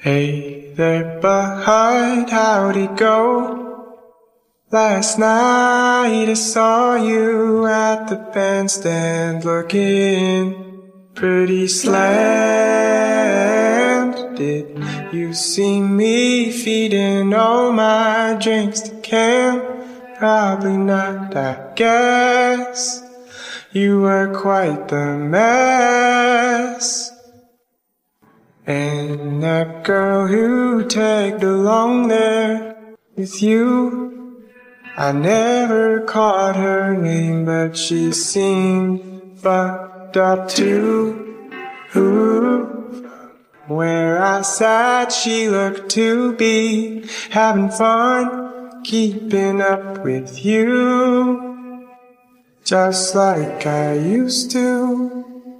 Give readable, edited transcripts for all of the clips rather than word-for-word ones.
Hey there, bud, how'd it go? Last night I saw you at the bandstand looking pretty slammed. Did you see me feeding all my drinks to Cam? Probably not, I guess. You were quite the mess. And that girl who tagged along there with you, I never caught her name, but she seemed fucked up too. Ooh. Where I sat, she looked to be having fun, keeping up with you, just like I used to.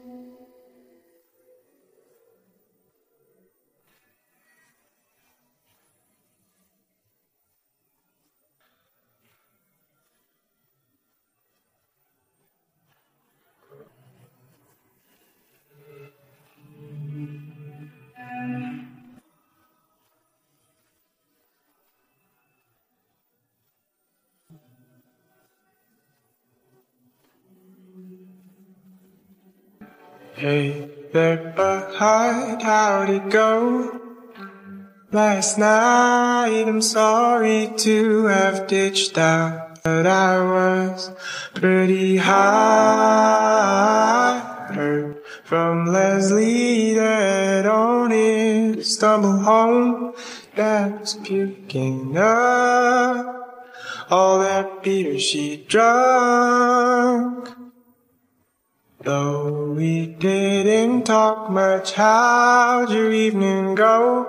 Hey there, bud, how'd it go? Last night I'm sorry to have ditched out, but I was pretty high. Heard from Leslie that Owen stumbled home, that was puking up all that beer she drunk. Though we didn't talk much, how'd your evening go?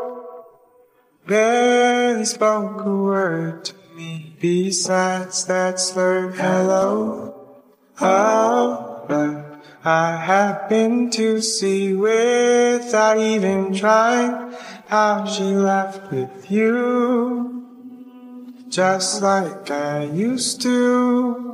Barely spoke a word to me besides that slurred hello. Oh, but I happened to see without even trying how she left with you, just like I used to.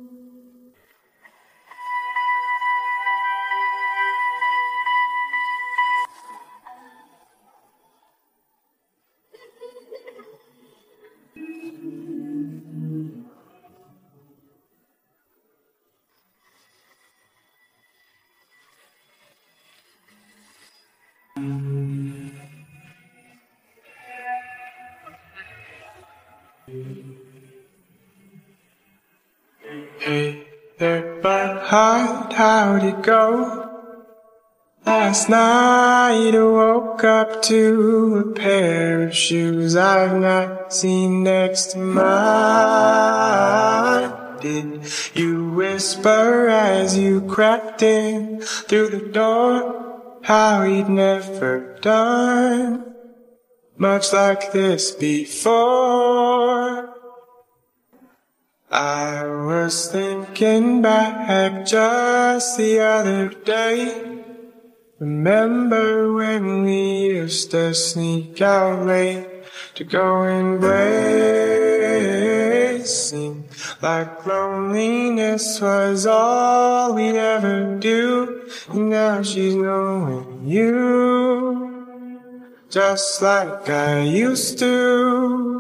Hey there, bud, how'd it go? Last night I woke up to a pair of shoes I've not seen next to mine. Did you whisper as you crept in through the door how he'd never done much like this before? I was thinking back just the other day. Remember when we used to sneak out late to go embracing, like loneliness was all we'd ever do. And now she's knowing you, just like I used to.